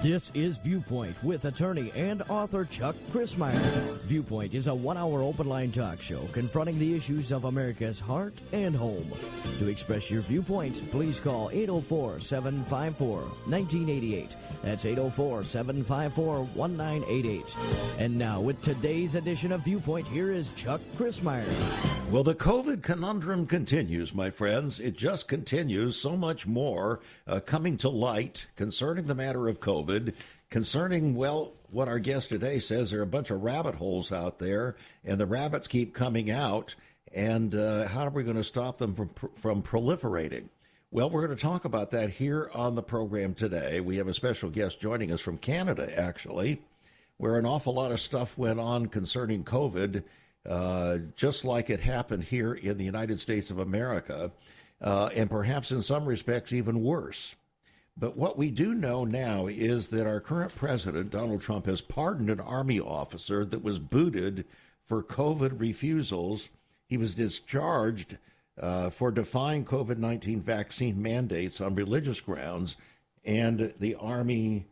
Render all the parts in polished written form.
This is Viewpoint with attorney and author Chuck Crismier. Viewpoint is a one-hour open-line talk show confronting the issues of America's heart and home. To express your viewpoint, please call 804-754-1988. That's 804-754-1988. And now, with today's edition of Viewpoint, here is Chuck Crismier. Well, the COVID conundrum continues, my friends. It just continues. So much more coming to light concerning the matter of COVID, concerning, well, what our guest today says, there are a bunch of rabbit holes out there, and the rabbits keep coming out, and how are we going to stop them from proliferating? Well, we're going to talk about that here on the program today. We have a special guest joining us from Canada, actually, where an awful lot of stuff went on concerning COVID, just like it happened here in the United States of America, and perhaps in some respects even worse. But what we do know now is that our current president, Donald Trump, has pardoned an Army officer that was booted for COVID refusals. He was discharged for defying COVID-19 vaccine mandates on religious grounds, and the Army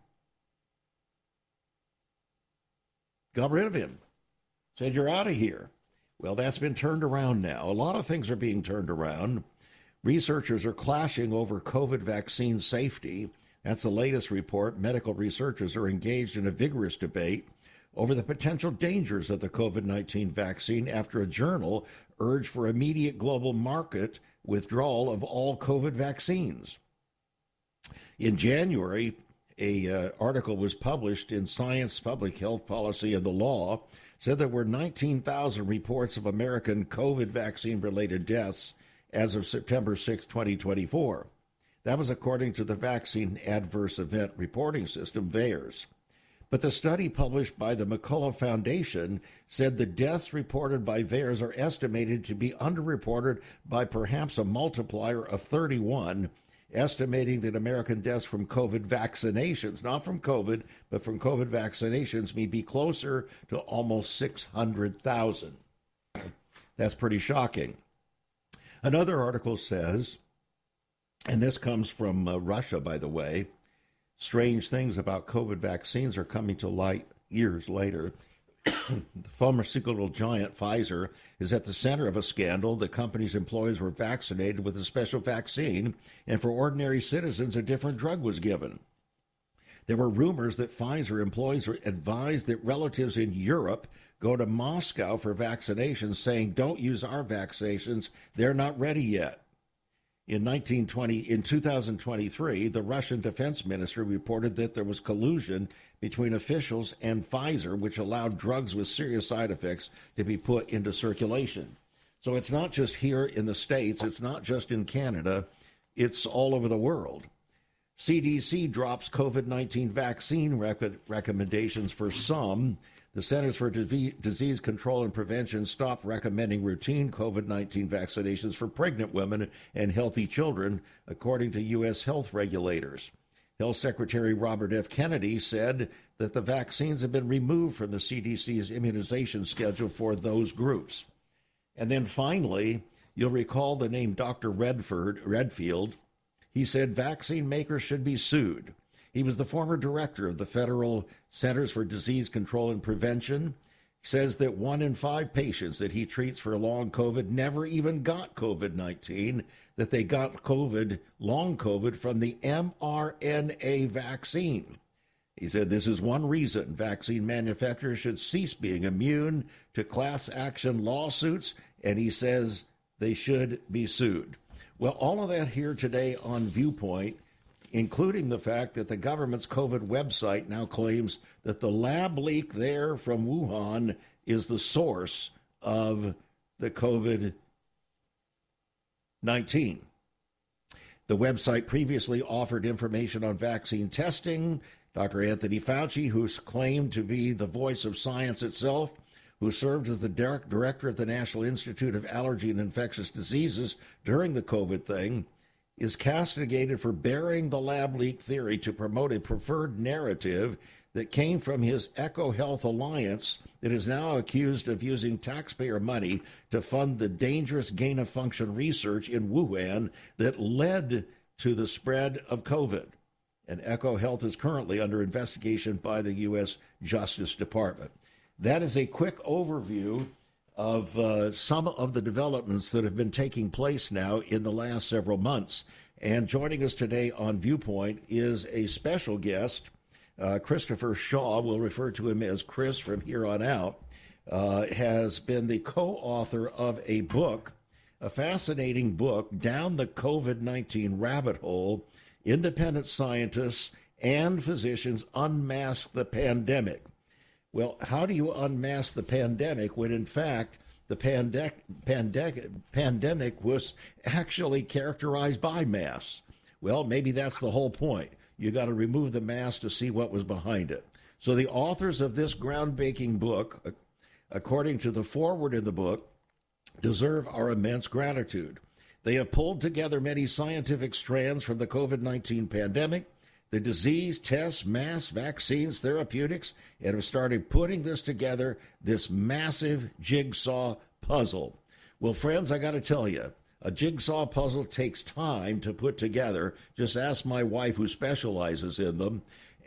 got rid of him, said, "You're out of here." Well, that's been turned around now. A lot of things are being turned around. Researchers are clashing over COVID vaccine safety. That's the latest report. Medical researchers are engaged in a vigorous debate over the potential dangers of the COVID-19 vaccine after a journal urged for immediate global market withdrawal of all COVID vaccines. In January, an article was published in Science, Public Health Policy, and the Law, said there were 19,000 reports of American COVID vaccine-related deaths as of September 6, 2024. That was according to the Vaccine Adverse Event Reporting System, VAERS. But the study published by the McCullough Foundation said the deaths reported by VAERS are estimated to be underreported by perhaps a multiplier of 31, estimating that American deaths from COVID vaccinations, not from COVID, but from COVID vaccinations, may be closer to almost 600,000. That's pretty shocking. Another article says, and this comes from Russia, by the way, strange things about COVID vaccines are coming to light years later. The pharmaceutical giant Pfizer is at the center of a scandal. The company's employees were vaccinated with a special vaccine, and for ordinary citizens, a different drug was given. There were rumors that Pfizer employees were advised that relatives in Europe go to Moscow for vaccinations, saying, "Don't use our vaccinations, they're not ready yet." In 2023, the Russian Defense Ministry reported that there was collusion between officials and Pfizer, which allowed drugs with serious side effects to be put into circulation. So it's not just here in the States, it's not just in Canada, it's all over the world. CDC drops COVID-19 vaccine recommendations for some. The Centers for Disease Control and Prevention stopped recommending routine COVID-19 vaccinations for pregnant women and healthy children, according to U.S. health regulators. Health Secretary Robert F. Kennedy said that the vaccines have been removed from the CDC's immunization schedule for those groups. And then finally, you'll recall the name Dr. Redfield. He said vaccine makers should be sued. He was the former director of the Federal Centers for Disease Control and Prevention. He says that 1 in 5 patients that he treats for long COVID never even got COVID-19, that they got long COVID, from the mRNA vaccine. He said this is one reason vaccine manufacturers should cease being immune to class action lawsuits, and he says they should be sued. Well, all of that here today on Viewpoint, including the fact that the government's COVID website now claims that the lab leak there from Wuhan is the source of the COVID-19. The website previously offered information on vaccine testing. Dr. Anthony Fauci, who's claimed to be the voice of science itself, who served as the director of the National Institute of Allergy and Infectious Diseases during the COVID thing, is castigated for burying the lab leak theory to promote a preferred narrative that came from his EcoHealth Alliance that is now accused of using taxpayer money to fund the dangerous gain-of-function research in Wuhan that led to the spread of COVID. and EcoHealth is currently under investigation by the U.S. Justice Department. That is a quick overview of some of the developments that have been taking place now in the last several months. And joining us today on Viewpoint is a special guest, Christopher Shaw. We'll refer to him as Chris from here on out. Has been the co-author of a book, a fascinating book, Down the COVID-19 Rabbit Hole, Independent Scientists and Physicians Unmask the Pandemic. Well, how do you unmask the pandemic when, in fact, the pandemic was actually characterized by masks? Well, maybe that's the whole point. You got to remove the mask to see what was behind it. So the authors of this groundbreaking book, according to the foreword in the book, deserve our immense gratitude. They have pulled together many scientific strands from the COVID-19 pandemic, the disease, tests, masks, vaccines, therapeutics, and have started putting this together, this massive jigsaw puzzle. Well, friends, I got to tell you, a jigsaw puzzle takes time to put together. Just ask my wife, who specializes in them.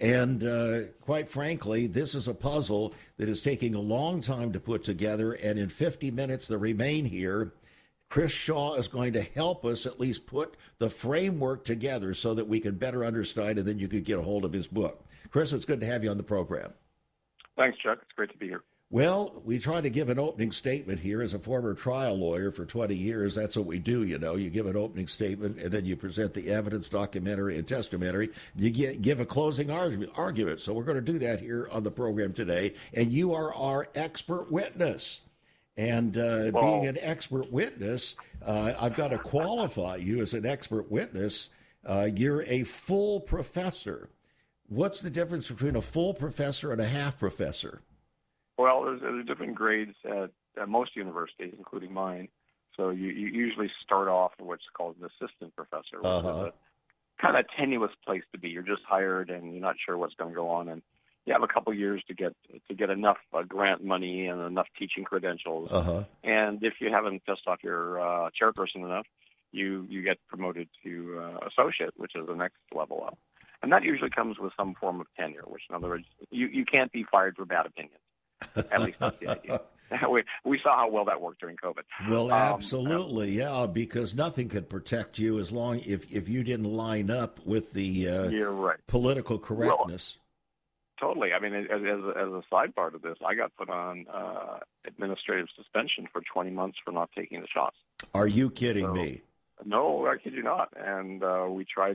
And quite frankly, this is a puzzle that is taking a long time to put together. And in 50 minutes that remain here, Chris Shaw is going to help us at least put the framework together so that we can better understand, and then you could get a hold of his book. Chris, it's good to have you on the program. Thanks, Chuck. It's great to be here. Well, we try to give an opening statement here. As a former trial lawyer for 20 years, that's what we do, you know. You give an opening statement, and then you present the evidence, documentary, and testament. You give a closing argument. So we're going to do that here on the program today, and you are our expert witness. And being an expert witness, I've got to qualify you as an expert witness. You're a full professor. What's the difference between a full professor and a half professor? Well, there's different grades at most universities, including mine. So you usually start off at what's called an assistant professor, which is a kind of tenuous place to be. You're just hired, and you're not sure what's going to go on, and you have a couple years to get enough grant money and enough teaching credentials. And if you haven't pissed off your chairperson enough, you get promoted to associate, which is the next level up. And that usually comes with some form of tenure, which, in other words, you can't be fired for bad opinions. At least that's the idea. We saw how well that worked during COVID. Well, absolutely, yeah, because nothing could protect you as long if you didn't line up with the you're right. Political correctness. Well, totally. I mean, as a side part of this, I got put on administrative suspension for 20 months for not taking the shots. Are you kidding me? No, I kid you not. And we tried,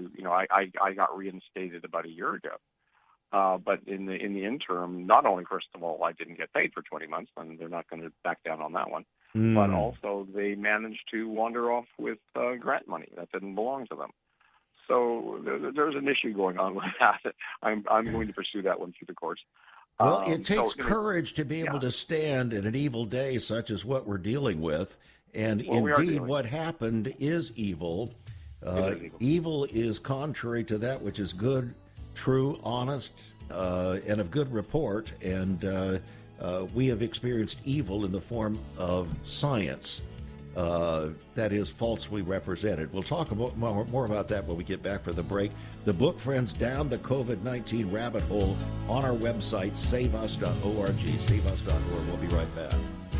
I got reinstated about a year ago. But in the interim, not only, first of all, I didn't get paid for 20 months, and they're not going to back down on that one, but also they managed to wander off with grant money that didn't belong to them. So there's an issue going on with that. I'm going to pursue that one through the courts. Well, it takes courage to be able to stand in an evil day such as what we're dealing with. And indeed, what happened is evil. Evil is contrary to that which is good, true, honest, and of good report. And we have experienced evil in the form of science that is falsely represented. We'll talk about more about that when we get back for the break. The book, friends, Down the COVID-19 Rabbit Hole, on our website, saveus.org, saveus.org. We'll be right back.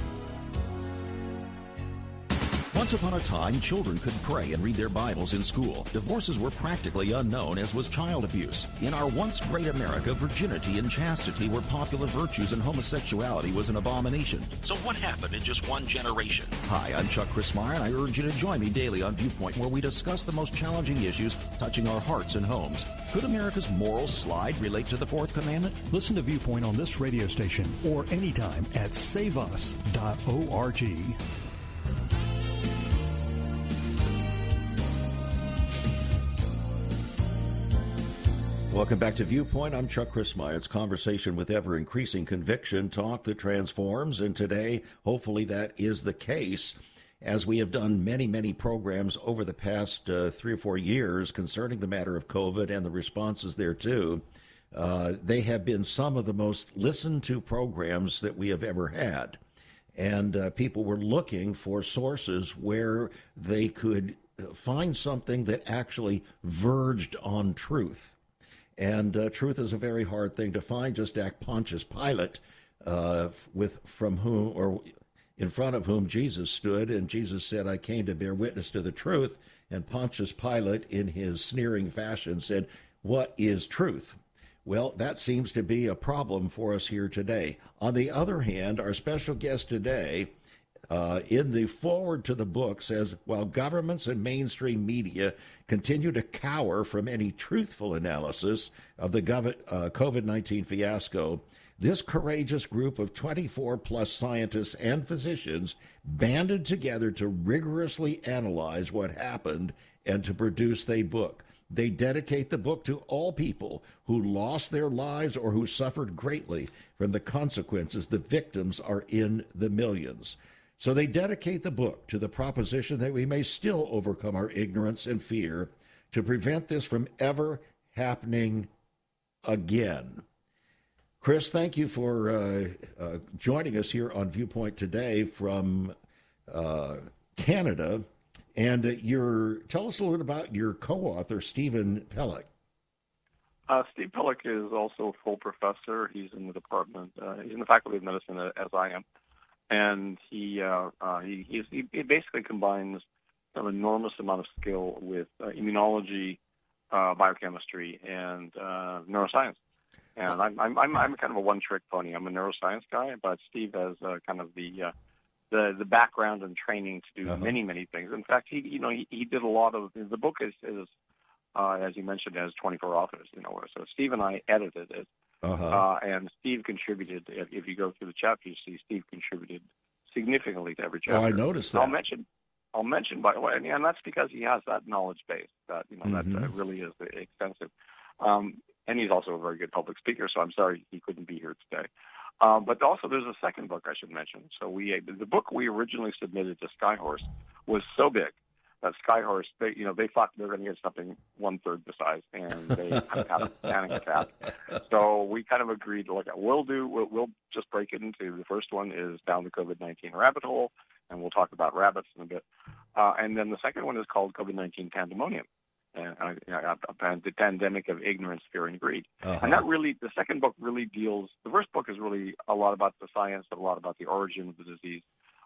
Once upon a time, children could pray and read their Bibles in school. Divorces were practically unknown, as was child abuse. In our once great America, virginity and chastity were popular virtues, and homosexuality was an abomination. So what happened in just one generation? Hi, I'm Chuck Chrismeyer, and I urge you to join me daily on Viewpoint, where we discuss the most challenging issues touching our hearts and homes. Could America's moral slide relate to the Fourth Commandment? Listen to Viewpoint on this radio station or anytime at saveus.org. Welcome back to Viewpoint. I'm Chuck Chrismeyer. It's conversation with ever-increasing conviction, talk that transforms, and today, hopefully that is the case, as we have done many, many programs over the past 3 or 4 years concerning the matter of COVID and the responses thereto. They have been some of the most listened to programs that we have ever had, and people were looking for sources where they could find something that actually verged on truth. And truth is a very hard thing to find. Just ask Pontius Pilate, in front of whom Jesus stood, and Jesus said, "I came to bear witness to the truth." And Pontius Pilate, in his sneering fashion, said, "What is truth?" Well, that seems to be a problem for us here today. On the other hand, our special guest today, in the foreword to the book, says, while governments and mainstream media continue to cower from any truthful analysis of the COVID-19 fiasco, this courageous group of 24-plus scientists and physicians banded together to rigorously analyze what happened and to produce a book. They dedicate the book to all people who lost their lives or who suffered greatly from the consequences. The victims are in the millions. So they dedicate the book to the proposition that we may still overcome our ignorance and fear to prevent this from ever happening again. Chris, thank you for joining us here on Viewpoint today from Canada. And tell us a little bit about your co-author, Stephen Pelech. Steve Pelech is also a full professor. He's in the department. He's in the Faculty of Medicine, as I am, and he basically combines an enormous amount of skill with immunology, biochemistry, and neuroscience. And I'm kind of a one-trick pony. I'm a neuroscience guy, but Steve has kind of the background and training to do many things. In fact, he did a lot of the book is as you mentioned, has 24 authors. So Steve and I edited it, and Steve contributed. If you go through the chapters, you see Steve contributed significantly to every chapter. Oh, I noticed that. I'll mention by the way, and that's because he has that knowledge base that that really is extensive. And he's also a very good public speaker. So I'm sorry he couldn't be here today. But also, there's a second book I should mention. So the book we originally submitted to Skyhorse was so big that Skyhorse, they thought they were going to get something 1/3 the size, and they kind of had a panic attack. So we kind of agreed, look, we'll just break it into. The first one is Down the COVID-19 Rabbit Hole, and we'll talk about rabbits in a bit. And then the second one is called COVID-19 Pandemonium. The pandemic of ignorance, fear, and greed. And that really, the second book really deals, the first book is really a lot about the science, a lot about the origin of the disease,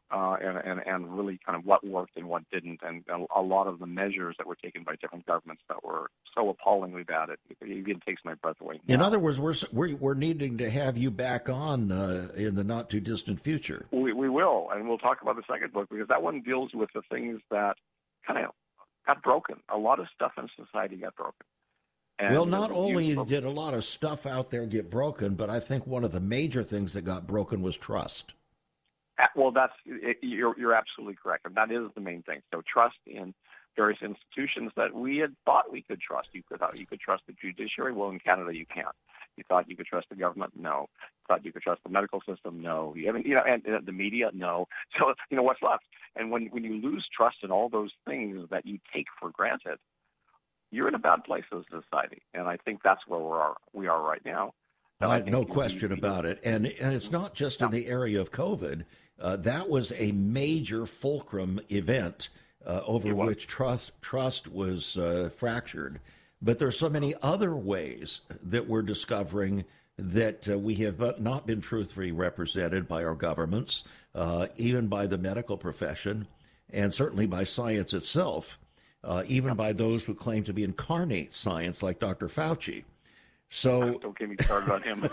and really kind of what worked and what didn't, and a lot of the measures that were taken by different governments that were so appallingly bad, it even takes my breath away. In other words, we're needing to have you back on in the not-too-distant future. We will, and we'll talk about the second book, because that one deals with the things that kind of got broken. A lot of stuff in society got broken. And well, not only did a lot of stuff out there get broken, but I think one of the major things that got broken was trust. Well, you're absolutely correct, and that is the main thing. So trust in various institutions that we had thought we could trust. You could trust the judiciary. Well, in Canada, you can't. You thought you could trust the government? No. You thought you could trust the medical system? No. You haven't, and the media? No. So, what's left? And when you lose trust in all those things that you take for granted, you're in a bad place as a society. And I think that's where we are right now. No question about it. And it's not just in the area of COVID. That was a major fulcrum event over which trust was fractured. But there's so many other ways that we're discovering that we have not been truthfully represented by our governments, even by the medical profession, and certainly by science itself, even by those who claim to be incarnate science, like Dr. Fauci. So don't get me started on him.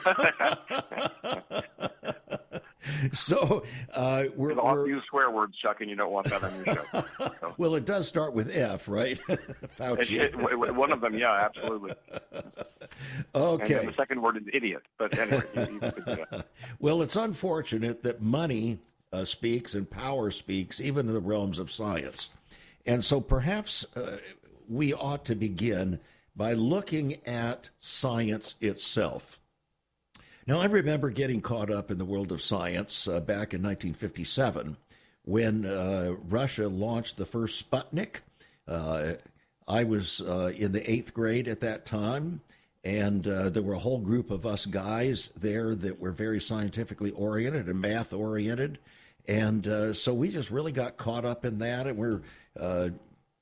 So we're use swear words, Chuck, and you don't want that on your show. So. Well, it does start with F, right? Fauci. One of them, yeah, absolutely. Okay. And then the second word is idiot. But anyway, you could do that. Well, it's unfortunate that money speaks and power speaks, even in the realms of science. And so perhaps we ought to begin by looking at science itself. Now, I remember getting caught up in the world of science back in 1957 when Russia launched the first Sputnik. I was in the 8th grade at that time, and there were a whole group of us guys there that were very scientifically oriented and math-oriented. And so we just really got caught up in that, and we're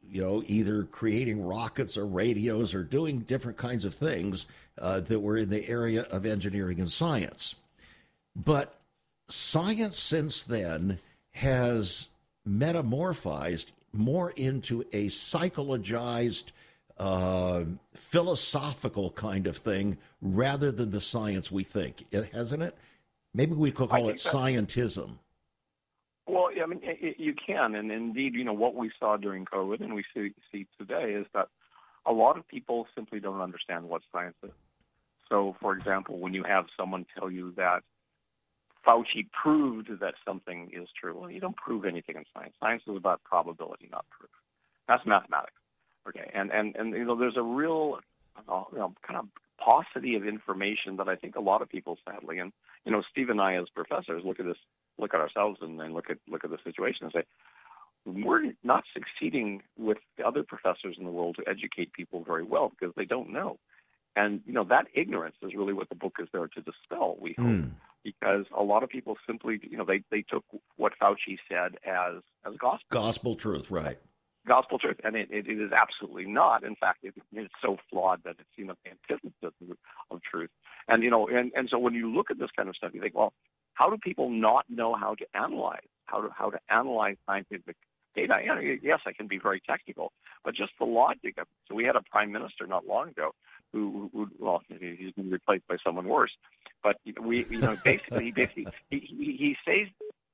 either creating rockets or radios or doing different kinds of things that were in the area of engineering and science. But science since then has metamorphized more into a psychologized, philosophical kind of thing rather than the science we think, hasn't it? Maybe we could call it scientism. Well, I mean, you can, and indeed, what we saw during COVID and we see today is that a lot of people simply don't understand what science is. So, for example, when you have someone tell you that Fauci proved that something is true, well, you don't prove anything in science. Science is about probability, not proof. That's mathematics. Okay, and there's a real kind of paucity of information that I think a lot of people, sadly, and Steve and I as professors look at ourselves and look at the situation and say, we're not succeeding with the other professors in the world to educate people very well because they don't know. And, that ignorance is really what the book is there to dispel, we hope, because a lot of people simply, they took what Fauci said as gospel. Gospel truth, right. Gospel truth, and it is absolutely not. In fact, it's so flawed that it's the antithesis of truth. And and so when you look at this kind of stuff, you think, well, how do people not know how to analyze scientific data? Yes, I can be very technical, but just the logic of it. So we had a prime minister not long ago who he's been replaced by someone worse, but basically he says.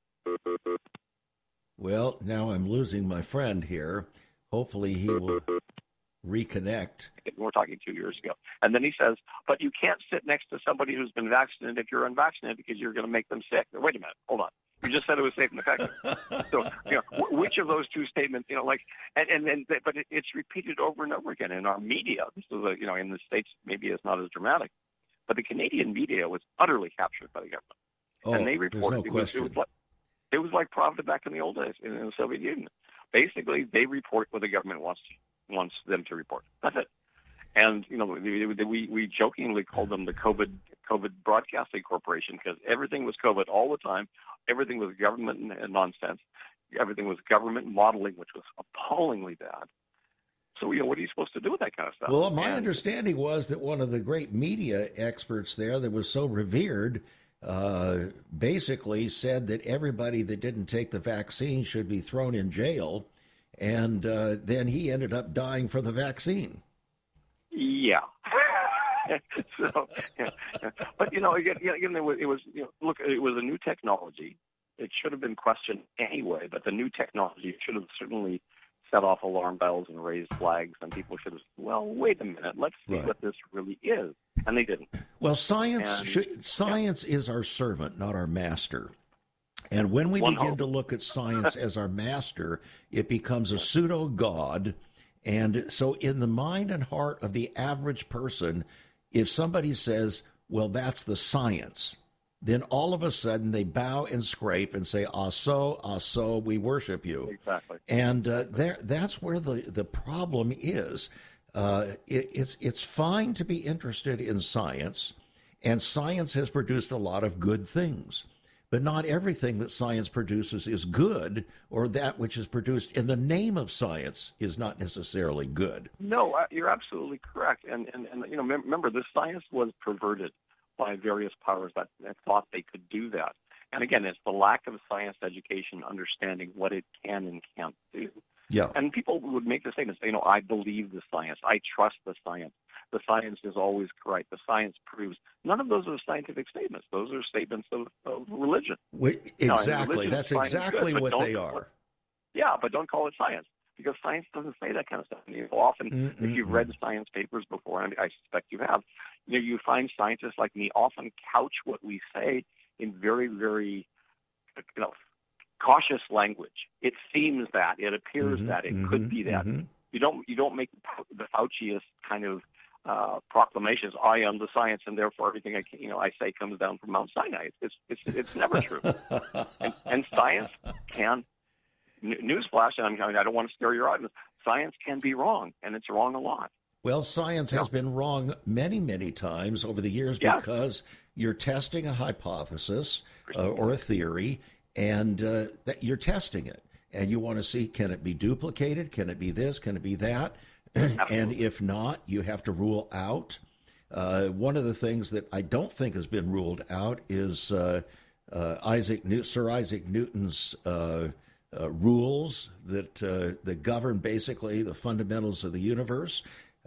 Well, now I'm losing my friend here. Hopefully he will reconnect. We're talking 2 years ago. And then he says, but you can't sit next to somebody who's been vaccinated if you're unvaccinated because you're going to make them sick. Wait a minute. Hold on. You just said it was safe and effective. So, which of those two statements, but it's repeated over and over again in our media. This is, in the States, maybe it's not as dramatic. But the Canadian media was utterly captured by the government. And they reported it was like Pravda back in the old days in the Soviet Union. Basically, they report what the government wants them to report. That's it. And we jokingly called them the COVID Broadcasting Corporation because everything was COVID all the time. Everything was government and nonsense. Everything was government modeling, which was appallingly bad. So, what are you supposed to do with that kind of stuff? Well, my understanding was that one of the great media experts there that was so revered basically said that everybody that didn't take the vaccine should be thrown in jail, and then he ended up dying for the vaccine. Yeah. So, but again, it was it was a new technology. It should have been questioned anyway, but the new technology should have certainly set off alarm bells and raised flags, and people should have said, well, wait a minute, let's see what this really is. And they didn't. Well, science is our servant, not our master. And when we begin to look at science as our master, it becomes a pseudo-god. And so in the mind and heart of the average person, if somebody says, well, that's the science, then all of a sudden they bow and scrape and say, aso, we worship you. Exactly. And that's where the problem is. It's fine to be interested in science, and science has produced a lot of good things. But not everything that science produces is good, or that which is produced in the name of science is not necessarily good. No, you're absolutely correct. And remember, this science was perverted by various powers that thought they could do that. And again, it's the lack of science education, understanding what it can and can't do. Yeah. And people would make the statements, I believe the science. I trust the science. The science is always correct. The science proves. None of those are scientific statements. Those are statements of religion. Exactly. That's exactly what they are. Yeah, but don't call it science, because science doesn't say that kind of stuff. Often, if you've read science papers before, and I suspect you have, you find scientists like me often couch what we say in very, very, cautious language. It seems that, it appears that, it could be that. You don't make the Fauciist kind of proclamations. I am the science, and therefore everything I say comes down from Mount Sinai. It's never true. and science can. Newsflash, and I don't want to scare your audience. Science can be wrong, and it's wrong a lot. Well, science has been wrong many, many times over the years because you're testing a hypothesis or a theory, and that you're testing it. and you want to see, can it be duplicated? Can it be this? Can it be that? And if not, you have to rule out. One of the things that I don't think has been ruled out is Sir Isaac Newton's rules that govern basically the fundamentals of the universe.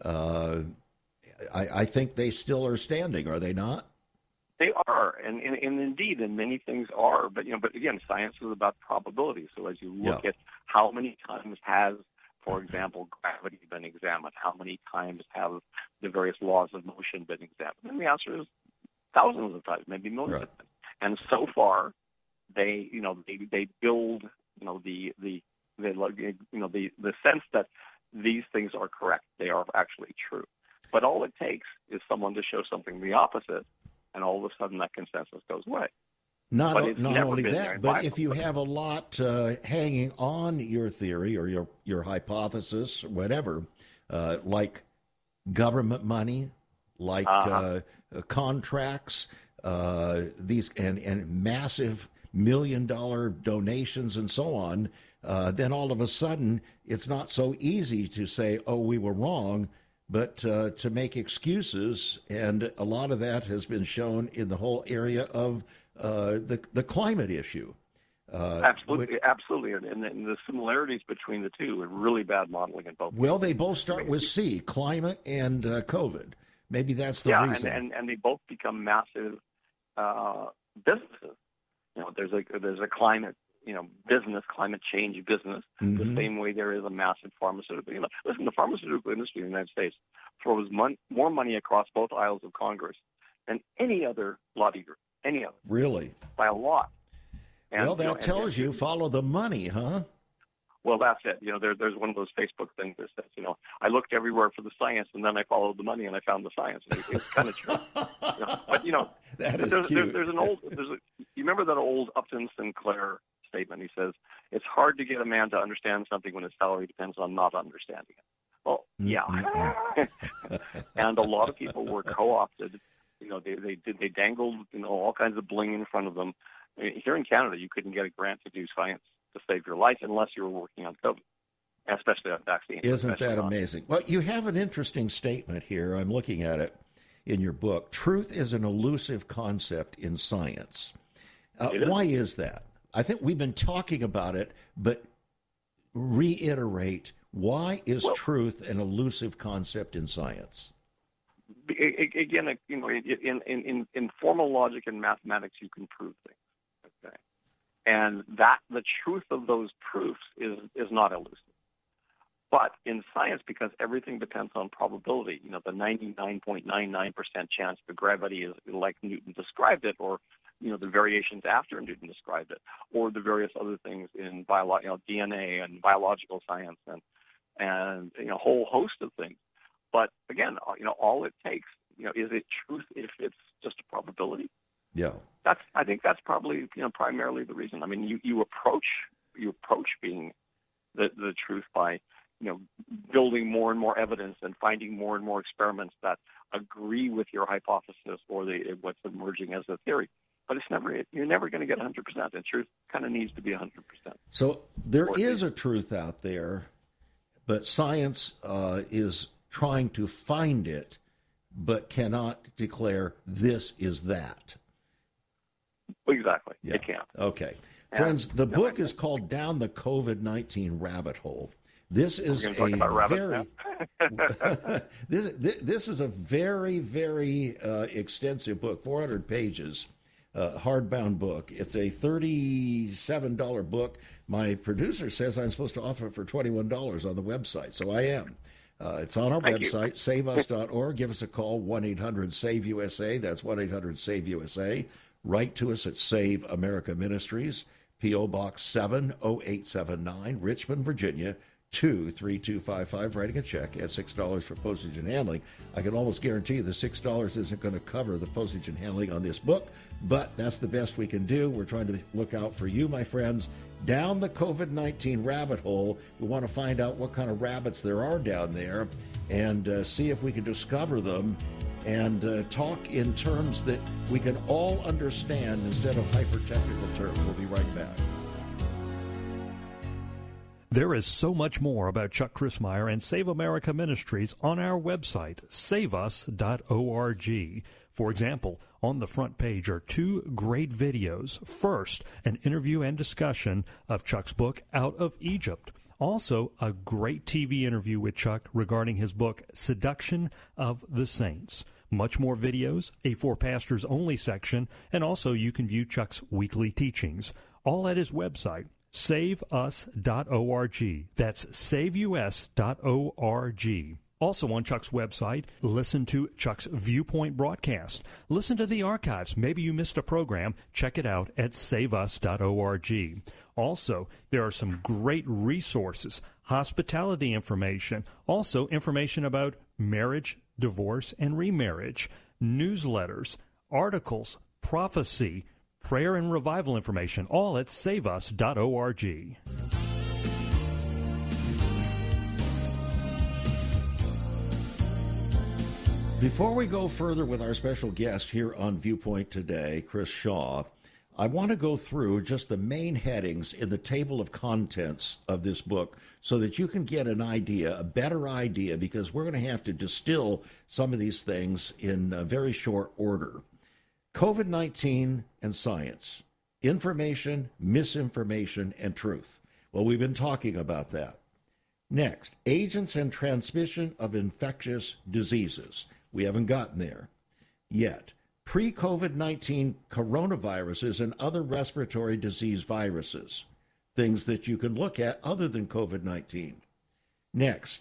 I think they still are standing, are they not? They are, and indeed, and many things are. But again, science is about probability. So as you look at how many times has, for example, gravity been examined, how many times have the various laws of motion been examined, and the answer is thousands of times, maybe millions of times. And so far, they build the sense that these things are correct. They are actually true. But all it takes is someone to show something the opposite, and all of a sudden that consensus goes away. Not only that, but if you have a lot hanging on your theory or your hypothesis, or whatever, like government money, like contracts, these and massive $1 million donations and so on, then all of a sudden it's not so easy to say, oh, we were wrong, but to make excuses. And a lot of that has been shown in the whole area of the climate issue. Absolutely. And the similarities between the two are really bad modeling in both. Well, they both start with C, climate and COVID. Maybe that's the reason. And they both become massive businesses. There's a climate business, climate change business, the same way there is a massive pharmaceutical. Listen, the pharmaceutical industry in the United States throws more money across both aisles of Congress than any other lobby group, any other. Really? By a lot. And, well, that tells you follow the money, huh? Well, that's it. There's one of those Facebook things that says, I looked everywhere for the science, and then I followed the money, and I found the science. It's kind of true. But that is cute. You remember that old Upton Sinclair statement? He says, it's hard to get a man to understand something when his salary depends on not understanding it. Well, yeah. And a lot of people were co-opted. They dangled, all kinds of bling in front of them. I mean, here in Canada, you couldn't get a grant to do science to save your life unless you were working on COVID, especially on vaccines. Isn't that amazing? Well, you have an interesting statement here. I'm looking at it in your book. Truth is an elusive concept in science. Why is that? I think we've been talking about it, but reiterate, why is truth an elusive concept in science? Again, in formal logic and mathematics, you can prove things. Okay, and that the truth of those proofs is not elusive. But in science, because everything depends on probability, the 99.99% chance that gravity is like Newton described it, or the variations after Newton described it, or the various other things in DNA and biological science and a whole host of things. But again, all it takes, is it truth if it's just a probability? Yeah. I think that's probably, primarily the reason. I mean, you approach being the truth by, building more and more evidence and finding more and more experiments that agree with your hypothesis or what's emerging as a theory. But you're never going to get 100%. And truth kind of needs to be 100%. So there is a truth out there, but science is trying to find it, but cannot declare this is that. Exactly. Yeah. It can't. Okay. Friends, the book is called Down the COVID-19 Rabbit Hole. This is a very this is a very, very extensive book, 400 pages, hardbound book. It's a $37 book. My producer says I'm supposed to offer it for $21 on the website, so I am. It's on our website, saveus.org. Give us a call, 1-800-SAVE-USA. That's 1-800-SAVE-USA. Write to us at Save America Ministries, P.O. Box 70879, Richmond, Virginia, 23255, writing a check at $6 for postage and handling. I can almost guarantee the $6 isn't going to cover the postage and handling on this book, but that's the best we can do. We're trying to look out for you, my friends. Down the COVID-19 rabbit hole, we want to find out what kind of rabbits there are down there and see if we can discover them and talk in terms that we can all understand instead of hyper-technical terms. We'll be right back. There is so much more about Chuck Crismier and Save America Ministries on our website, saveus.org. For example, on the front page are 2 great videos. First, an interview and discussion of Chuck's book, Out of Egypt. Also, a great TV interview with Chuck regarding his book, Seduction of the Saints. Much more videos, a For Pastors Only section, and also you can view Chuck's weekly teachings, all at his website, saveus.org. That's saveus.org. Also on Chuck's website, listen to Chuck's Viewpoint broadcast. Listen to the archives. Maybe you missed a program. Check it out at saveus.org. Also, there are some great resources, hospitality information, also information about marriage, divorce, and remarriage, newsletters, articles, prophecy, prayer and revival information, all at saveus.org. Before we go further with our special guest here on Viewpoint today, Chris Shaw, I want to go through just the main headings in the table of contents of this book so that you can get an idea, a better idea, because we're going to have to distill some of these things in very short order. COVID-19 and science, information, misinformation, and truth. Well, we've been talking about that. Next, agents and transmission of infectious diseases. We haven't gotten there yet. Pre-COVID-19 coronaviruses and other respiratory disease viruses, things that you can look at other than COVID-19. Next,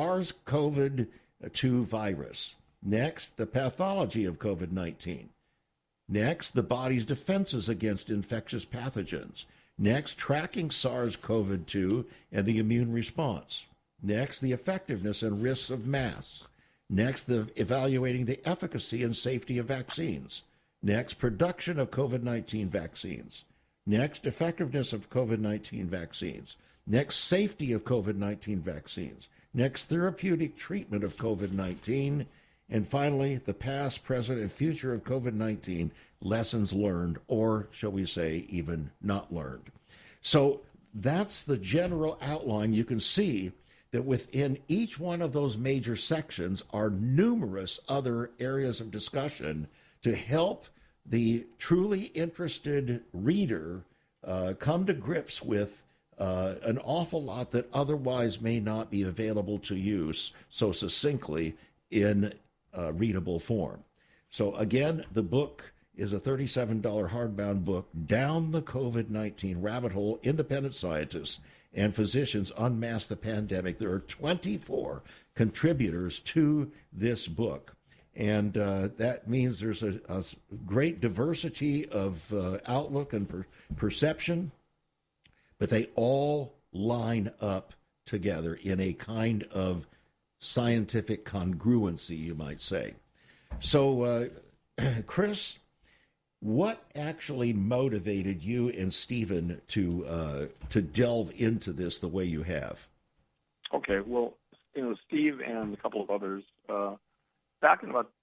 SARS-CoV-2 virus. Next, the pathology of COVID-19. Next, the body's defenses against infectious pathogens. Next, tracking SARS-CoV-2 and the immune response. Next, the effectiveness and risks of masks. Next, evaluating the efficacy and safety of vaccines. Next, production of COVID-19 vaccines. Next, effectiveness of COVID-19 vaccines. Next, safety of COVID-19 vaccines. Next, therapeutic treatment of COVID-19. And finally, the past, present, and future of COVID-19, lessons learned, or shall we say, even not learned. So that's the general outline. You can see that within each one of those major sections are numerous other areas of discussion to help the truly interested reader come to grips with an awful lot that otherwise may not be available to you so succinctly in readable form. So again, the book is a $37 hardbound book, Down the COVID-19 Rabbit Hole, Independent Scientists and Physicians Unmask the Pandemic. There are 24 contributors to this book. And that means there's a great diversity of outlook and perception, but they all line up together in a kind of scientific congruency, you might say. So, Chris, what actually motivated you and Stephen to delve into this the way you have? Okay, well, Steve and a couple of others, back in about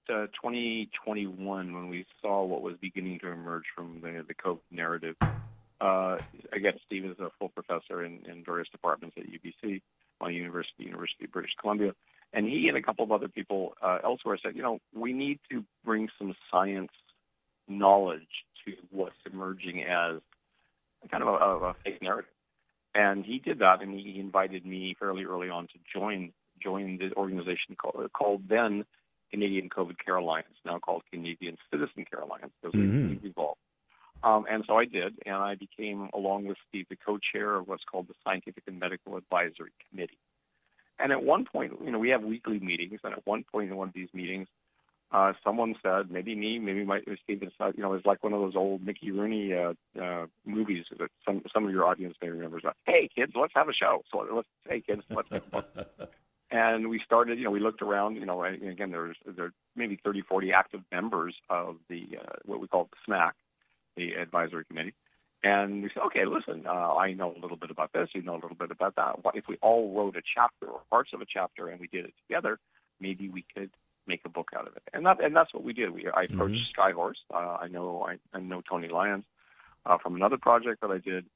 2021, when we saw what was beginning to emerge from the COVID narrative, again, Steve is a full professor in various departments at UBC, my University of British Columbia, and he and a couple of other people elsewhere said, we need to bring some science knowledge to what's emerging as kind of a fake narrative. And he did that, and he invited me fairly early on to join the organization called then Canadian COVID Care Alliance, now called Canadian Citizen Care Alliance, because we've evolved. And so I did, and I became, along with Steve, the co-chair of what's called the Scientific and Medical Advisory Committee. And at one point, we have weekly meetings, and at one point in one of these meetings, someone said, maybe me, maybe Stephen said, it's like one of those old Mickey Rooney movies that some of your audience may remember. Hey, kids, let's have a show. So let's have a book. And we started, we looked around, and again, there are maybe 30, 40 active members of the, what we call the SMAC, the advisory committee. And we said, okay, listen, I know a little bit about this, you know a little bit about that. What if we all wrote a chapter or parts of a chapter and we did it together? Maybe we could make a book out of it. And that's what we did. I approached Skyhorse. I know Tony Lyons from another project that I did.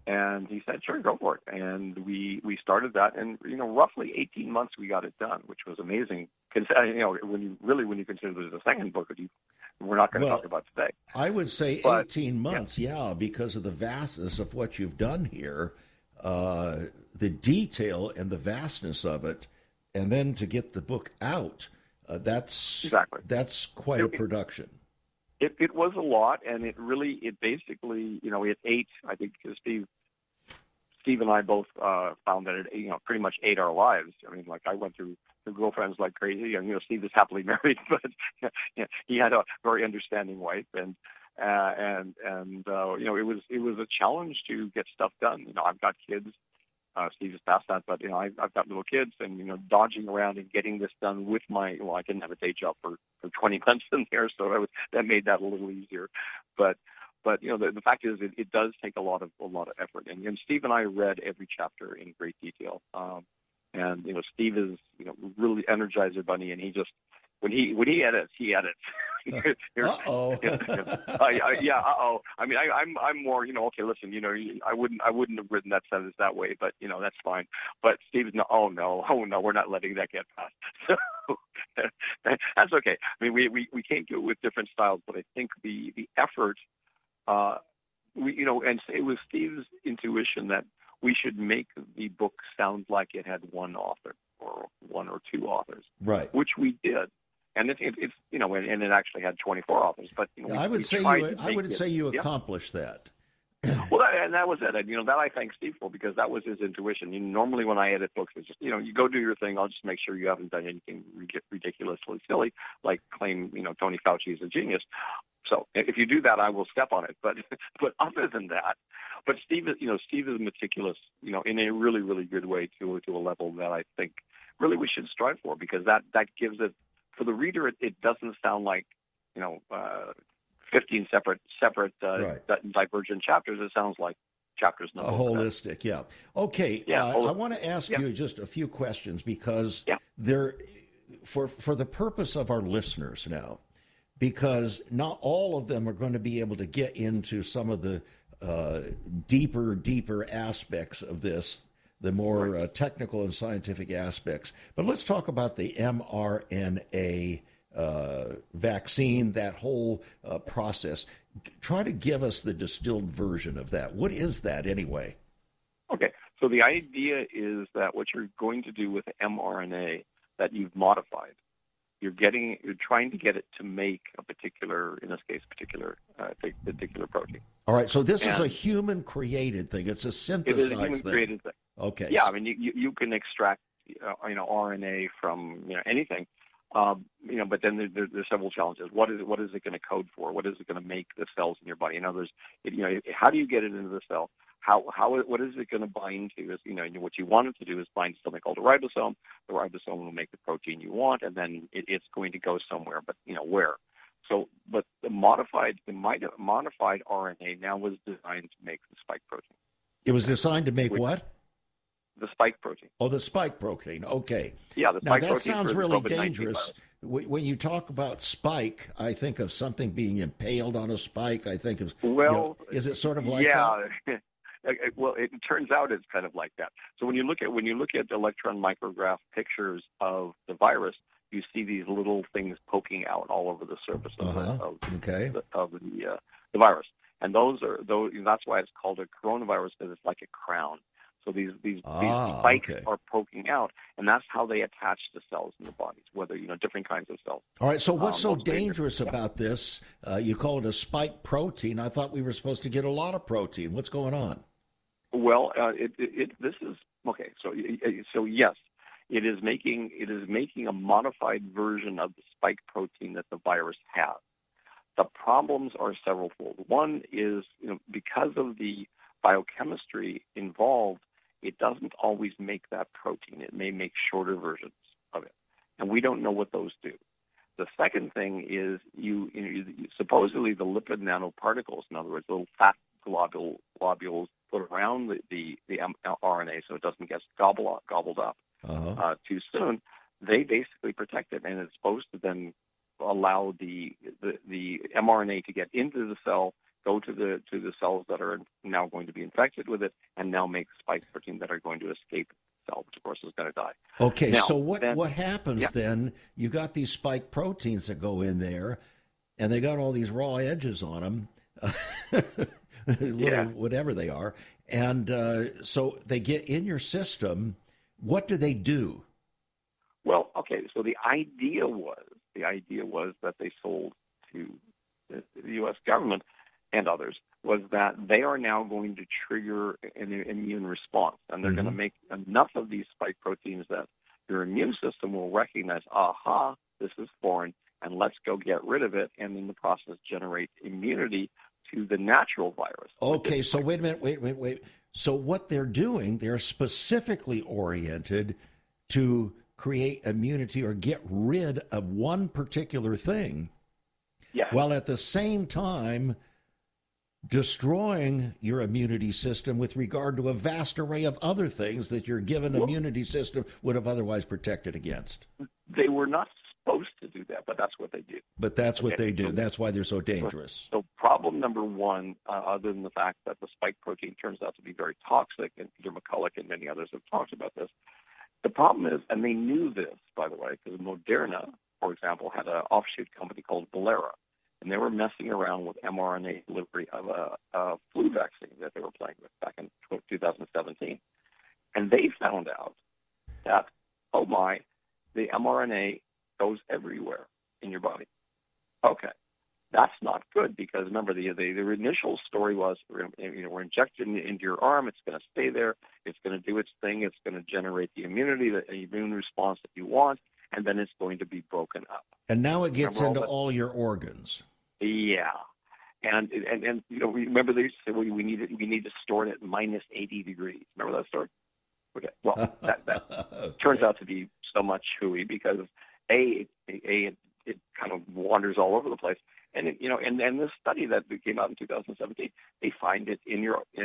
And he said, sure, go for it. And we started that, and roughly 18 months we got it done, which was amazing. When you consider there's a second book that we're not going to talk about today. I would say 18 months, because of the vastness of what you've done here, the detail and the vastness of it, and then to get the book out, that's quite a production. It was a lot, and it basically, it ate. I think Steve and I both found that it, pretty much ate our lives. I mean, like I went through girlfriends like crazy, and Steve is happily married, but he had a very understanding wife, and it was a challenge to get stuff done. I've got kids. Steve is past that, but I've got little kids, and dodging around and getting this done with I didn't have a day job for 20 months in there, so that made that a little easier. But the fact is, it does take a lot of effort. And Steve and I read every chapter in great detail. And Steve is really Energizer Bunny, and he just when he edits, he edits. Uh-oh. Yeah. Uh-oh. I mean, I'm more, okay, listen, I wouldn't have written that sentence that way, but that's fine. But Steve's no, we're not letting that get past. So that's okay. I mean, we can't do it with different styles, but I think the effort, and it was Steve's intuition that we should make the book sound like it had one author or one or two authors, right? Which we did. And it's and it actually had 24 authors. But I would say you accomplished that. Well, that was it. And, that I thank Steve for, because that was his intuition. Normally when I edit books, it's just you go do your thing. I'll just make sure you haven't done anything ridiculously silly, like claim Tony Fauci is a genius. So if you do that, I will step on it. But other than that, but Steve is meticulous, in a really, really good way to a level that I think really we should strive for, because that gives it. For the reader, it doesn't sound like 15 separate divergent chapters. It sounds like chapters. Holistic, yeah. Okay, I want to ask you just a few questions, because for the purpose of our listeners now, because not all of them are going to be able to get into some of the deeper aspects of this, the more technical and scientific aspects. But let's talk about the mRNA vaccine, that whole process. Try to give us the distilled version of that. What is that anyway? Okay, so the idea is that what you're going to do with mRNA that you've modified, you're trying to get it to make a particular protein. All right, so this is a human-created thing. It's a synthesized thing. It is a human-created thing. Okay. Yeah, I mean, you can extract, RNA from anything, but then there's several challenges. What is it going to code for? What is it going to make the cells in your body? In other words, how do you get it into the cell? What is it going to bind to? What you want it to do is bind to something called a ribosome. The ribosome will make the protein you want, and then it's going to go somewhere, but where? So, but the modified RNA now was designed to make the spike protein. It was designed to make what? The spike protein. Oh, the spike protein. Okay. Yeah, the spike protein. Now that sounds really dangerous. When you talk about spike, I think of something being impaled on a spike. I think of is it sort of like that? Well, it turns out it's kind of like that. So when you look at electron micrograph pictures of the virus, you see these little things poking out all over the surface of the virus, and that's why it's called a coronavirus, because it's like a crown. So these spikes are poking out, and that's how they attach to cells in the bodies, whether different kinds of cells. All right. So what's so dangerous about this? You call it a spike protein. I thought we were supposed to get a lot of protein. What's going on? Well, this is okay. So yes, it is making a modified version of the spike protein that the virus has. The problems are severalfold. One is because of the biochemistry involved, it doesn't always make that protein. It may make shorter versions of it, and we don't know what those do. The second thing is supposedly the lipid nanoparticles, in other words, little fat globules put around the RNA so it doesn't get gobbled up too soon. They basically protect it, and it's supposed to then allow the mRNA to get into the cell go to the cells that are now going to be infected with it, and now make spike protein that are going to escape the cell, which of course is going to die. Okay, now, so what happens then? You got these spike proteins that go in there, and they got all these raw edges on them, whatever they are, and so they get in your system. What do they do? Well, okay, so the idea was that they sold to the U.S. government and others was that they are now going to trigger an immune response, and they're going to make enough of these spike proteins that your immune system will recognize, aha, this is foreign, and let's go get rid of it, and in the process generate immunity to the natural virus. Okay, so wait a minute, wait. So what they're doing, they're specifically oriented to create immunity or get rid of one particular thing, while at the same time destroying your immunity system with regard to a vast array of other things that your given immunity system would have otherwise protected against. They were not supposed to do that, but that's what they do. But that's what they do. That's why they're so dangerous. So problem number one, other than the fact that the spike protein turns out to be very toxic, and Peter McCulloch and many others have talked about this, the problem is, and they knew this, by the way, because Moderna, for example, had an offshoot company called Valera, and they were messing around with mRNA delivery of a flu vaccine that they were playing with back in 2017. And they found out that, oh my, the mRNA goes everywhere in your body. Okay, that's not good, because remember the initial story was we're injecting it into your arm. It's going to stay there. It's going to do its thing. It's going to generate the immunity, the immune response that you want, and then it's going to be broken up. And now it gets into all your organs. Yeah, and remember they used to say we need to store it at minus 80 degrees. Remember that story? Okay. Well, that turns out to be so much hooey because it kind of wanders all over the place. And and this study that came out in 2017, they find it in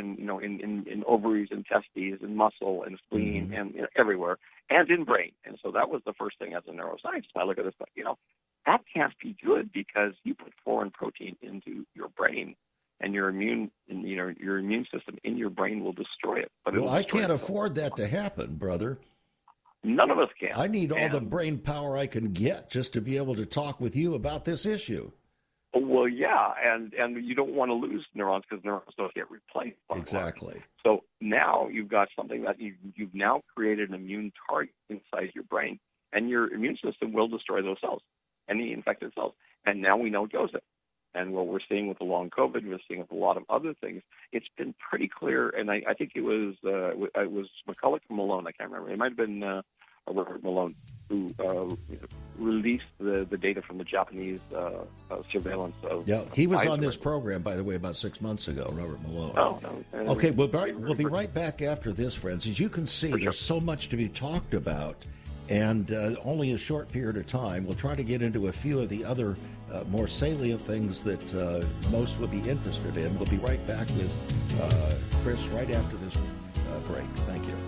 ovaries and testes and muscle and spleen and everywhere, and in brain. And so that was the first thing as a neuroscientist. I look at this, that can't be good, because you put foreign protein into your brain, and your immune system in your brain will destroy it. But I can't afford that to happen, brother. None of us can. I need all the brain power I can get just to be able to talk with you about this issue. Well, yeah, and you don't want to lose neurons, because neurons don't get replaced. Exactly. So now you've got something that you've now created an immune target inside your brain, and your immune system will destroy those cells, any infected cells. And now we know it goes there. And what we're seeing with the long COVID, we're seeing with a lot of other things, it's been pretty clear. And I think it was McCulloch or Malone, I can't remember. It might have been Robert Malone, who released the data from the Japanese surveillance of. Yeah, he was on this program, by the way, about 6 months ago, Robert Malone. Oh, no. Okay, we'll be right back after this, friends. As you can see, there's so much to be talked about, and only a short period of time. We'll try to get into a few of the other more salient things that most will be interested in. We'll be right back with Chris right after this break. Thank you.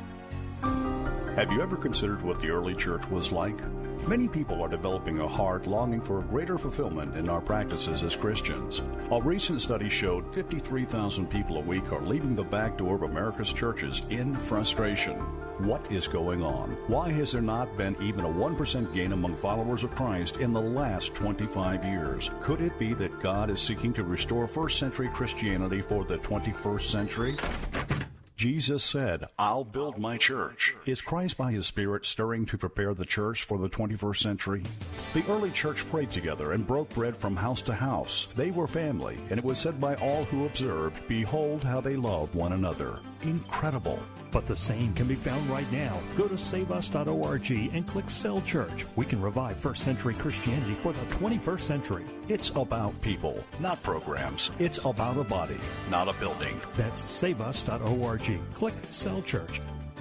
Have you ever considered what the early church was like? Many people are developing a heart longing for a greater fulfillment in our practices as Christians. A recent study showed 53,000 people a week are leaving the back door of America's churches in frustration. What is going on? Why has there not been even a 1% gain among followers of Christ in the last 25 years? Could it be that God is seeking to restore first century Christianity for the 21st century? Jesus said, "I'll build my church." Is Christ by His Spirit stirring to prepare the church for the 21st century? The early church prayed together and broke bread from house to house. They were family, and it was said by all who observed, "Behold how they love one another." Incredible. But the same can be found right now. Go to saveus.org and click Cell Church. We can revive first century Christianity for the 21st century. It's about people, not programs. It's about a body, not a building. That's saveus.org. Click Cell Church.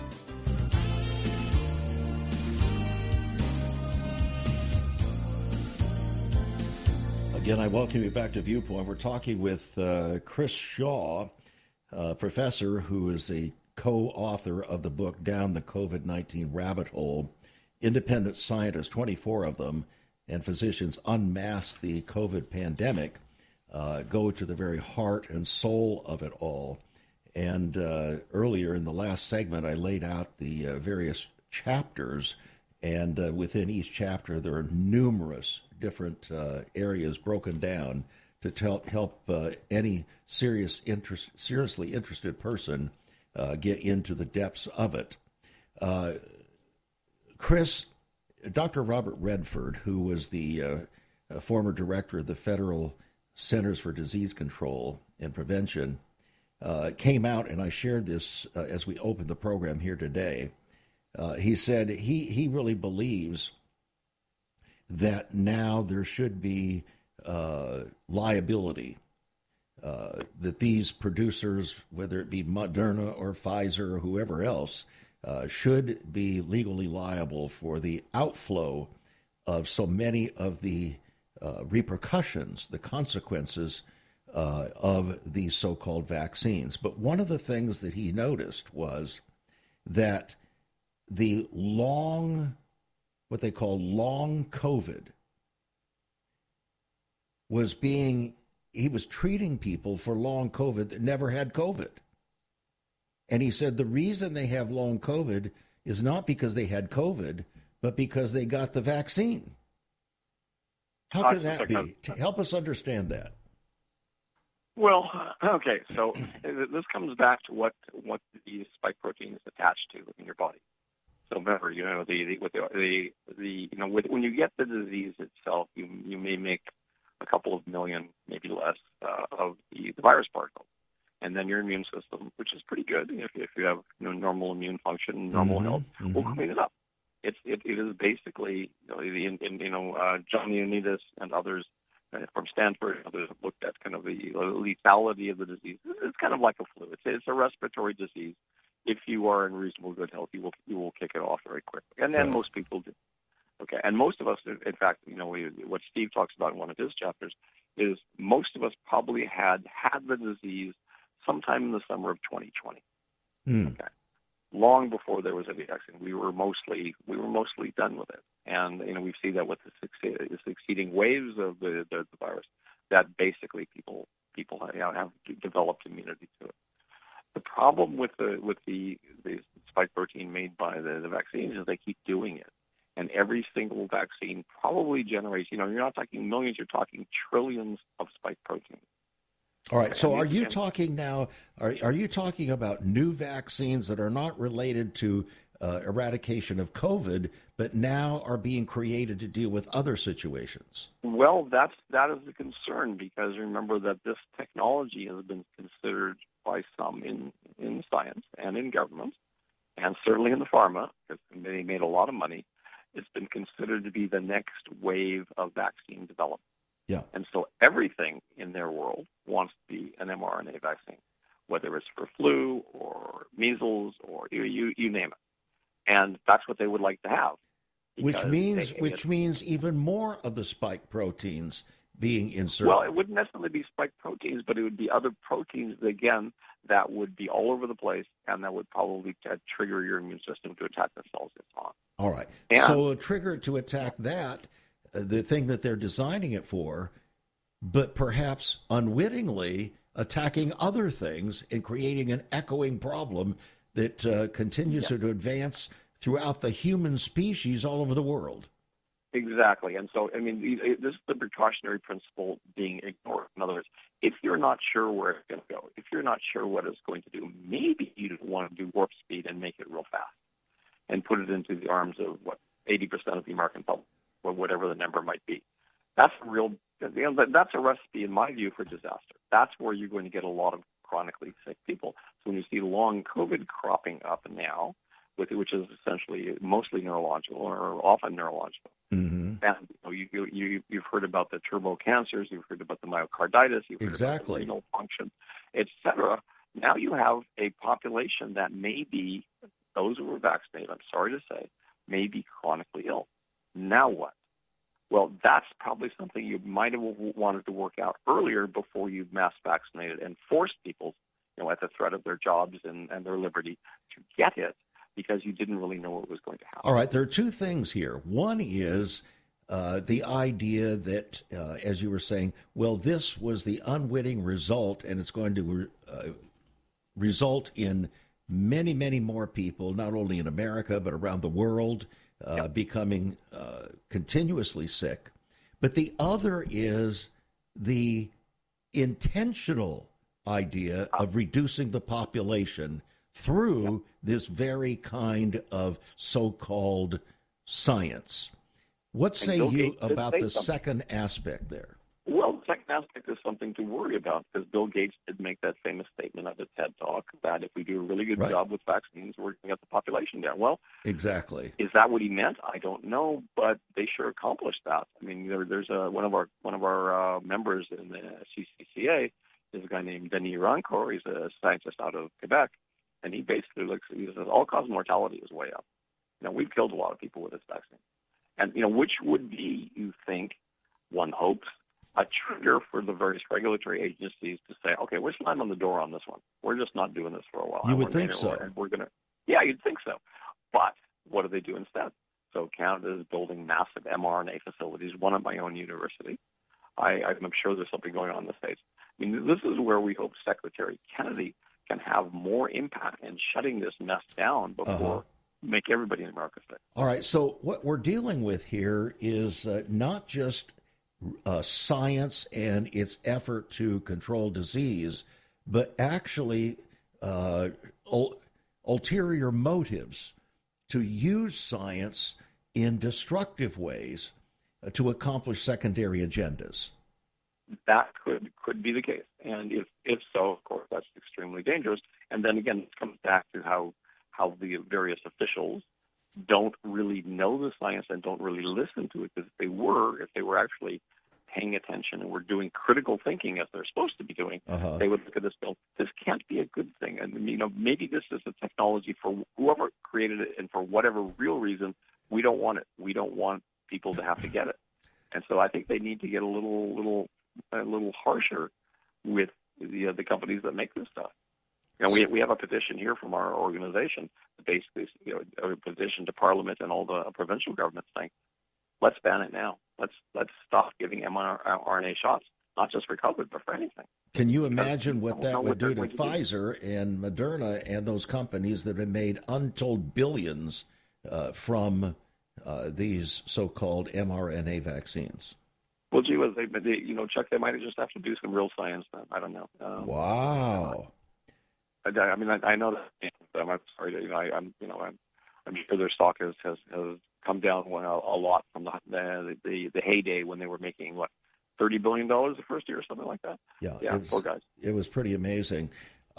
Again, I welcome you back to Viewpoint. We're talking with Chris Shaw, professor who is a co-author of the book Down the COVID-19 Rabbit Hole. Independent scientists, 24 of them, and physicians unmask the COVID pandemic. go to the very heart and soul of it all. And earlier in the last segment, I laid out the various chapters, and within each chapter, there are numerous different areas broken down to help any seriously interested person get into the depths of it. Chris, Dr. Robert Redford, who was the former director of the Federal Centers for Disease Control and Prevention, came out, and I shared this as we opened the program here today. He said he really believes that now there should be liability, that these producers, whether it be Moderna or Pfizer or whoever else, should be legally liable for the outflow of so many of the repercussions, the consequences of these so-called vaccines. But one of the things that he noticed was that the what they call long COVID, he was treating people for long COVID that never had COVID. And he said the reason they have long COVID is not because they had COVID, but because they got the vaccine. How can that be? Help us understand that. Well, okay, so this comes back to what the spike protein is attached to in your body. So remember, when you get the disease itself, you may make a couple of million, maybe less, of the virus particles, and then your immune system, which is pretty good if you have normal immune function, normal health, will clean it up. It is basically John Ioannidis and others from Stanford, others have looked at kind of the lethality of the disease. It's kind of like a flu. It's a respiratory disease. If you are in reasonable good health, you will kick it off very quickly, and then most people do. Okay, and most of us, in fact, what Steve talks about in one of his chapters is most of us probably had the disease sometime in the summer of 2020. Okay, long before there was any vaccine, we were mostly done with it, and we see that with the succeeding waves of the virus, that basically people have developed immunity to it. The problem with the spike protein made by the vaccines is they keep doing it. And every single vaccine probably generates, you're not talking millions, you're talking trillions of spike proteins. All right. So are you talking now, are you talking about new vaccines that are not related to eradication of COVID, but now are being created to deal with other situations? Well, that is a concern, because remember that this technology has been considered by some in science and in government, and certainly in the pharma, because they made a lot of money. It's been considered to be the next wave of vaccine development. Yeah. And so everything in their world wants to be an mRNA vaccine, whether it's for flu or measles or you name it. And that's what they would like to have. Which means even more of the spike proteins being inserted. Well, it wouldn't necessarily be spike proteins, but it would be other proteins, again, that would be all over the place, and that would probably trigger your immune system to attack the cells it's on. All right. So a trigger to attack that, the thing that they're designing it for, but perhaps unwittingly attacking other things and creating an echoing problem that continues to advance throughout the human species all over the world. Exactly. And so, this is the precautionary principle being ignored. In other words, if you're not sure where it's going to go, if you're not sure what it's going to do, maybe you don't want to do warp speed and make it real fast and put it into the arms of 80% of the American public, or whatever the number might be. That's that's a recipe, in my view, for disaster. That's where you're going to get a lot of chronically sick people. So when you see long COVID cropping up now, which is essentially mostly neurological or often neurological. And you've heard about the turbo cancers, you've heard about the myocarditis, you've heard about the renal function, etc. Now you have a population that may be, those who are vaccinated, I'm sorry to say, may be chronically ill. Now what? Well, that's probably something you might have wanted to work out earlier before you mass vaccinated and forced people, at the threat of their jobs and their liberty, to get it, because you didn't really know what was going to happen. All right, there are two things here. One is the idea that, as you were saying, well, this was the unwitting result, and it's going to result in many, many more people, not only in America, but around the world, becoming continuously sick. But the other is the intentional idea of reducing the population through this very kind of so-called science. What say you about the second aspect there? Well, the second aspect is something to worry about, because Bill Gates did make that famous statement at the TED Talk that if we do a really good job with vaccines, we're going to get the population down. Well, exactly. Is that what he meant? I don't know, but they sure accomplished that. I mean, there's one of our members in the CCCA is a guy named Denis Rancourt. He's a scientist out of Quebec, and he basically he says all-cause mortality is way up. We've killed a lot of people with this vaccine. And, which would be, you think, one hopes, a trigger for the various regulatory agencies to say, okay, we're slamming on the door on this one. We're just not doing this for a while. You would think so. And we're going to, yeah, you'd think so. But what do they do instead? So Canada is building massive mRNA facilities, one at my own university. I'm sure there's something going on in the States. I mean, this is where we hope Secretary Kennedy can have more impact in shutting this mess down before make everybody in America sick. All right, so what we're dealing with here is not just science and its effort to control disease, but actually ulterior motives to use science in destructive ways to accomplish secondary agendas. That could be the case. And if so, of course, that's extremely dangerous. And then again, it comes back to how the various officials don't really know the science and don't really listen to it. Because if they were actually paying attention and were doing critical thinking as they're supposed to be doing, they would look at this bill. This can't be a good thing. And, maybe this is a technology for whoever created it, and for whatever real reason, we don't want it. We don't want people to have to get it. And so I think they need to get a little harsher with the companies that make this stuff. We have a petition here from our organization, basically, a petition to Parliament and all the provincial governments saying, let's ban it now. Let's stop giving mRNA shots, not just for COVID, but for anything. Can you imagine what that would do to Pfizer and Moderna and those companies that have made untold billions from these so-called mRNA vaccines? Well, gee whiz, Chuck, they might just have to do some real science then. I don't know. Wow. I know that. I'm sorry. I'm sure their stock has come down a lot from the heyday when they were making $30 billion the first year or something like that. Yeah. Poor guys. It was pretty amazing.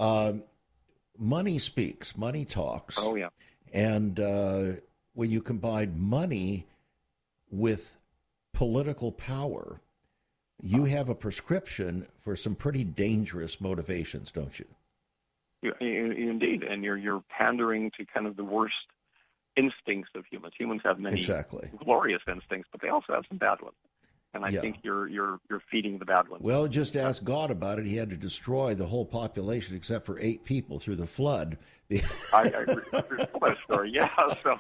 Money speaks. Money talks. Oh yeah. And when you combine money with political power, you have a prescription for some pretty dangerous motivations, don't you? Indeed, and you're pandering to kind of the worst instincts of humans. Humans have many glorious instincts, but they also have some bad ones. And I think you're feeding the bad ones. Well, just ask God about it. He had to destroy the whole population except for 8 people through the flood. I agree with that story. Yeah. So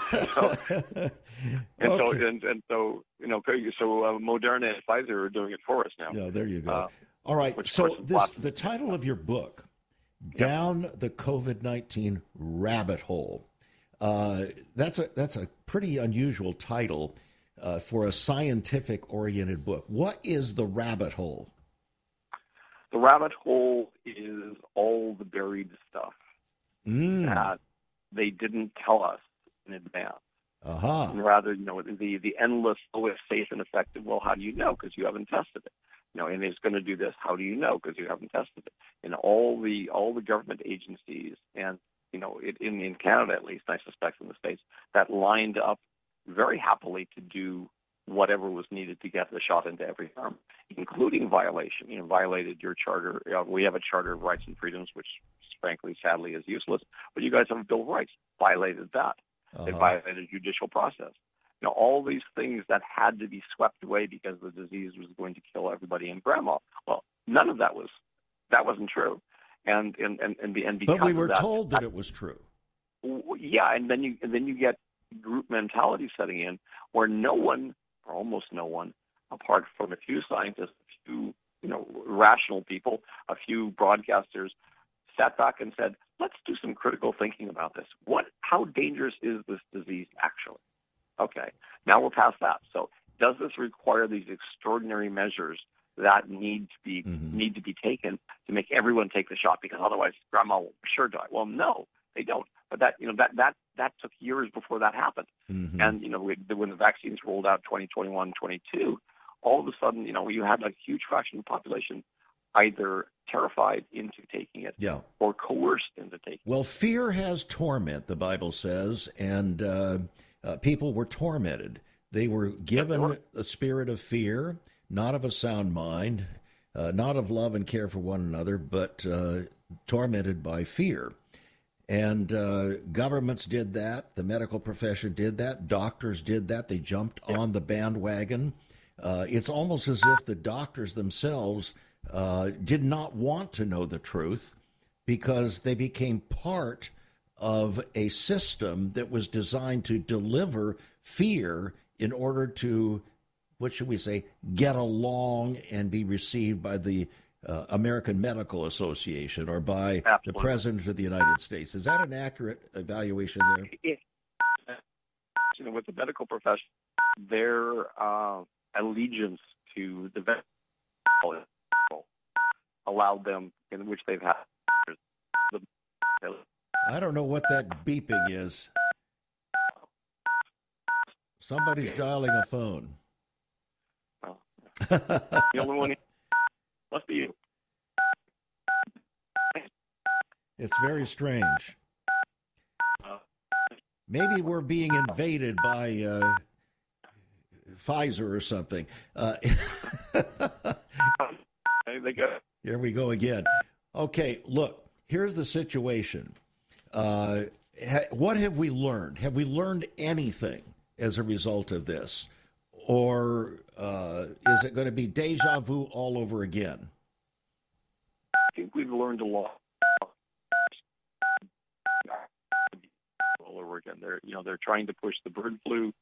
Moderna and Pfizer are doing it for us now. Yeah, there you go. All right. So the title of your book, Down the COVID-19 Rabbit Hole. That's a pretty unusual title for a scientific-oriented book. What is the rabbit hole? The rabbit hole is all the buried stuff that they didn't tell us in advance. And rather, the endless, always safe and effective. Well, how do you know? Because you haven't tested it. And it's going to do this. How do you know? Because you haven't tested it. And all the government agencies, and in Canada at least, I suspect in the States, that lined up very happily to do whatever was needed to get the shot into every arm, including violation. Violated your charter. We have a Charter of Rights and Freedoms, which frankly, sadly, is useless. But you guys have a Bill of Rights. Violated that. They violated judicial process. All these things that had to be swept away because the disease was going to kill everybody and grandma. Well, none of that wasn't true. And because but we were told that it was true. Yeah, and then you get group mentality setting in, where no one or almost no one, apart from a few scientists, a few rational people, a few broadcasters, sat back and said, let's do some critical thinking about this. How dangerous is this disease actually? Okay, now we're past that. So does this require these extraordinary measures that need to be taken to make everyone take the shot, because otherwise grandma will sure die? Well, no, they don't. But that took years before that happened. And when the vaccines rolled out 2021, 22, all of a sudden you had a huge fraction of the population either terrified into taking it or coerced into taking it. Well, fear has torment, the Bible says, and people were tormented. They were given a spirit of fear, not of a sound mind, not of love and care for one another, but tormented by fear. And governments did that. The medical profession did that. Doctors did that. They jumped on the bandwagon. It's almost as if the doctors themselves did not want to know the truth, because they became part of a system that was designed to deliver fear in order to, what should we say, get along and be received by the American Medical Association or by the President of the United States. Is that an accurate evaluation there? With the medical profession, their allegiance to the medical allowed them, in which they've had. I don't know what that beeping is. Somebody's dialing a phone. Well, the only one must be you. It's very strange. Maybe we're being invaded by Pfizer or something. Here we go again. Okay, look, here's the situation. What have we learned? Have we learned anything as a result of this? Or is it going to be deja vu all over again? I think we've learned a lot all over again. They're trying to push the bird flu.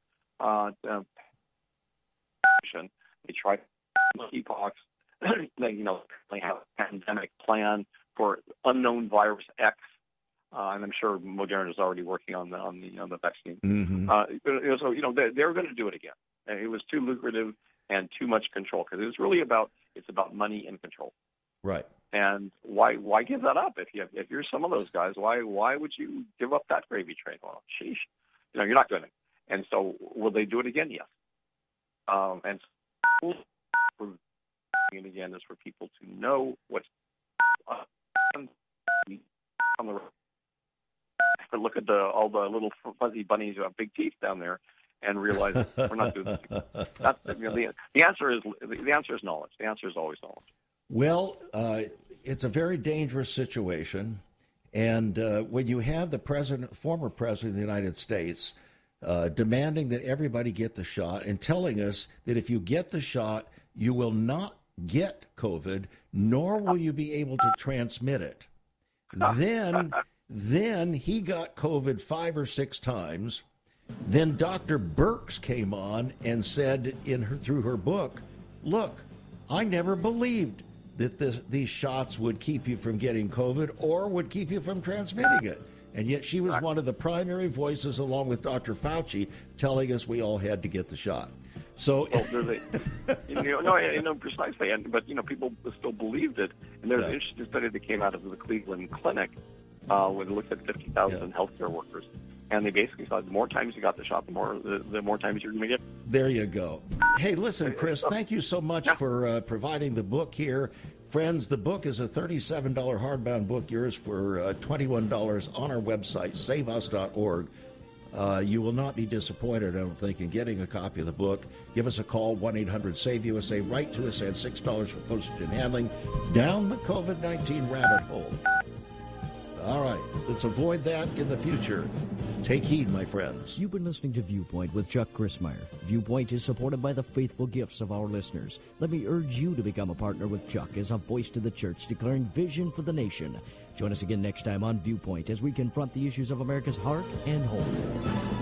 They tried monkeypox. They have a pandemic plan for unknown virus X. And I'm sure Moderna is already working on the vaccine. So they're going to do it again. It was too lucrative and too much control, because it's about money and control. Right. And why give that up? If you're some of those guys, why would you give up that gravy train? Well, sheesh, you're not going to. And so will they do it again? Yes. And so doing it again is for people to know what's on the road. Look at all the little fuzzy bunnies who have big teeth down there, and realize we're not doing this. The answer is knowledge. The answer is always knowledge. Well, it's a very dangerous situation, and when you have the former president of the United States, demanding that everybody get the shot and telling us that if you get the shot, you will not get COVID, nor will you be able to transmit it. Then he got COVID 5 or 6 times. Then Dr. Birx came on and said through her book, look, I never believed that these shots would keep you from getting COVID or would keep you from transmitting it. And yet she was one of the primary voices, along with Dr. Fauci, telling us we all had to get the shot. So, precisely. But people still believed it. And there's an interesting study that came out of the Cleveland Clinic where they looked at 50,000 healthcare workers, and they basically said the more times you got the shot, the more times you're going to get. There you go. Hey, listen, Chris, thank you so much for providing the book here. Friends, the book is a $37 hardbound book, yours for $21 on our website, saveus.org. You will not be disappointed, I don't think, in getting a copy of the book. Give us a call, 1-800-SAVE-USA. Write to us at $6 for postage and handling. Down the COVID-19 rabbit hole. All right, let's avoid that in the future. Take heed, my friends. You've been listening to Viewpoint with Chuck Crismier. Viewpoint is supported by the faithful gifts of our listeners. Let me urge you to become a partner with Chuck as a voice to the church declaring vision for the nation. Join us again next time on Viewpoint as we confront the issues of America's heart and home.